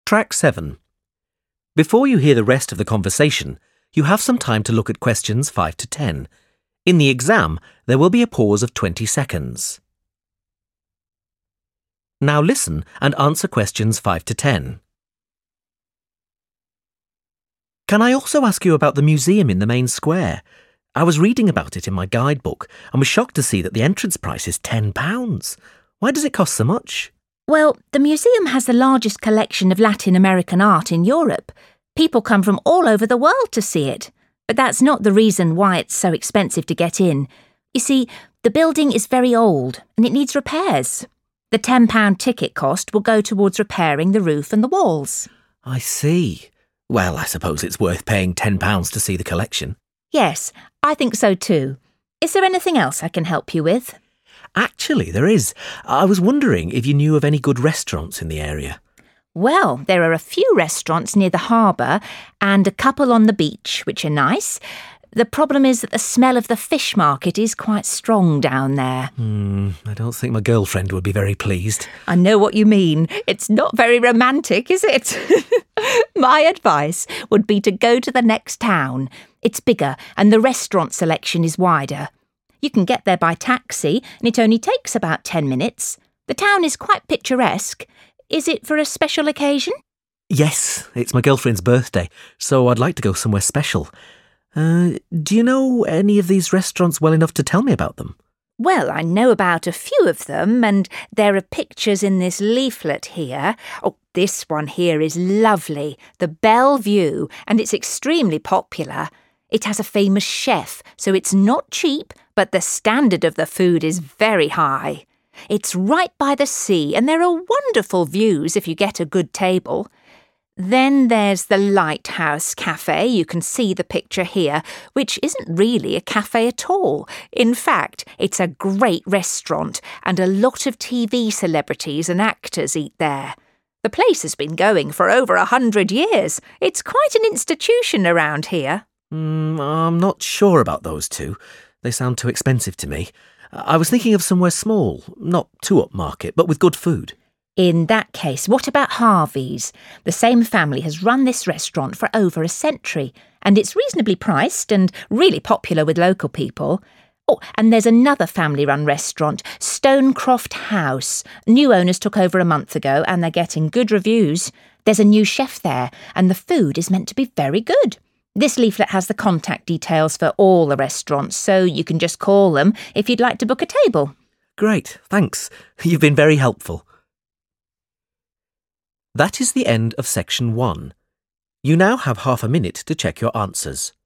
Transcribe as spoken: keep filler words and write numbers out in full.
Track seven. Before you hear the rest of the conversation, you have some time to look at questions five to ten. In the exam, there will be a pause of twenty seconds. Now listen and answer questions five to ten. Can I also ask you about the museum in the main square? I was reading about it in my guidebook and was shocked to see that the entrance price is ten pounds. Why does it cost so much? Well, the museum has the largest collection of Latin American art in Europe. People come from all over the world to see it. But that's not the reason why it's so expensive to get in. You see, the building is very old and it needs repairs. The ten pound ticket cost will go towards repairing the roof and the walls. I see. Well, I suppose it's worth paying ten pounds to see the collection. Yes, I think so too. Is there anything else I can help you with? Actually, there is. I was wondering if you knew of any good restaurants in the area. Well, there are a few restaurants near the harbour and a couple on the beach, which are nice. The problem is that the smell of the fish market is quite strong down there. Hmm, I don't think my girlfriend would be very pleased. I know what you mean. It's not very romantic, is it? My advice would be to go to the next town. It's bigger and the restaurant selection is wider. You can get there by taxi and it only takes about ten minutes. The town is quite picturesque. Is it for a special occasion? Yes, it's my girlfriend's birthday, so I'd like to go somewhere special. Uh, do you know any of these restaurants well enough to tell me about them? Well, I know about a few of them, and there are pictures in this leaflet here. Oh, this one here is lovely, the Bellevue, and it's extremely popular. It has a famous chef, so it's not cheap, but the standard of the food is very high. It's right by the sea, and there are wonderful views if you get a good table. Then there's the Lighthouse Cafe, you can see the picture here, which isn't really a cafe at all. In fact, it's a great restaurant, and a lot of T V celebrities and actors eat there. The place has been going for over a hundred years. It's quite an institution around here. Mm, I'm not sure about those two. They sound too expensive to me. I was thinking of somewhere small, not too upmarket, but with good food. In that case, what about Harvey's? The same family has run this restaurant for over a century, and it's reasonably priced and really popular with local people. Oh, and there's another family-run restaurant, Stonecroft House. New owners took over a month ago, and they're getting good reviews. There's a new chef there, and the food is meant to be very good. This leaflet has the contact details for all the restaurants, so you can just call them if you'd like to book a table. Great, thanks. You've been very helpful. That is the end of section one. You now have half a minute to check your answers.